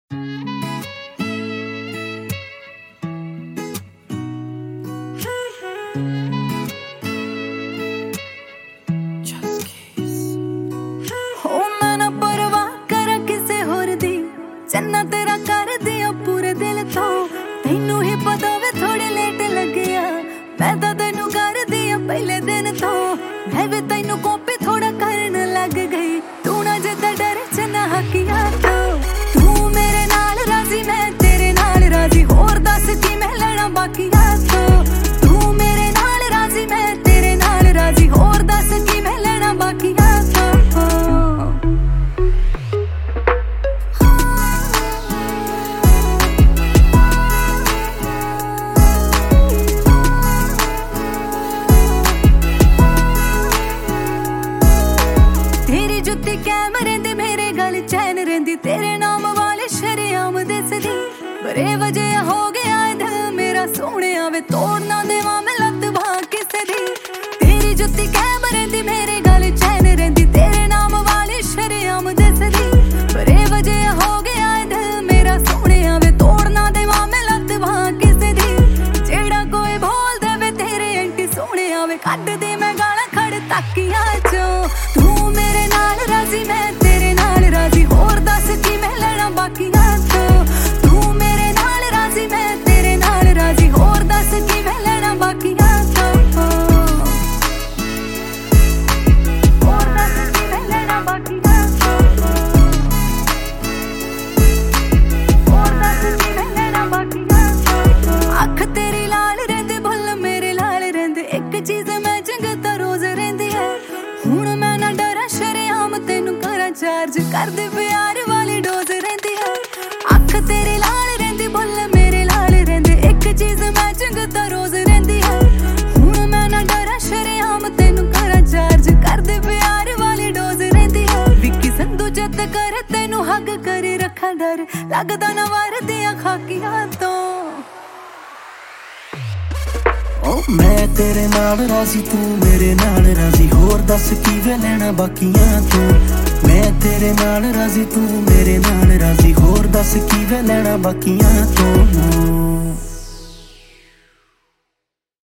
चन्ना तेरा कर दिया पूरे दिल तो तेनू ही पता वे थोड़े लेट लगे मैं तो तेनू कर दिया पहले दिन तो मैं भी तेनू कॉपी थोड़ा करने लग गई तू ना जिदा डर चना हकिया तो तू मेरे नाल राजी मैं तेरे नाल राजी होर दस की मैं लड़ा बाकी तो तू मेरे नाल राजी मैं तेरे नाल राजी होर दस की मैं लड़ा बाकी जुत्ती कैमरे दे मेरे गल चैन रेंदी तेरे नाम वाले शरेआम दसदी बरे वजह हो गया दिल मेरा सोने आवे तोड़ना देवा मैं लत भा किसे दी तेरी जुत्ती कैमरे दी मेरे गल चैन रेंदी तेरे नाम वाले शरेआम दसदी बरे वजह हो गया दिल मेरा सोने आवे तोड़ना देवा मैं लत भा किसे दी जेड़ा कोई बोल देवे तेरे एंटी सोने आवे कट दे मैं गाला खड़ तकिया चो तू मेरे नाल राजी मैं तेरे नाल राजी होर दस की मैं लड़ा बाकी तो तू मेरे नाल राजी मैं तेरे नाल राजी होर दस की मैं लड़ा बाकी तो होर दस की मैं लड़ा बाकी होर दस की मैं लड़ा बाकी अख तेरी लाल रहंदे बुल मेरे लाल रहंदे एक चीज मैं जंगता रोज रहंदी है हुण मैं ना डरा शरेआम तेनू करा चार्ज कर दे प्यार वाली डोज रहंदी है अख तेरी लाल रहंदी बुल मेरे लाल रहंदे एक चीज मैं जंगता रोज रहंदी है हुण मैं ना डरा शरेआम तेनू करा चार्ज कर दे प्यार वाली डोज रहंदी है विक्की संधू जद कर तेनू हग करे रखा डर लगदा ना वार दिया खाकिया तो मैं तेरे नाल राजी तू मेरे नाल राजी होर दस की वे लेना बाकियां तू मैं तेरे नाल राजी तू मेरे नाल राजी होर दस की वे लेना बाकियां तू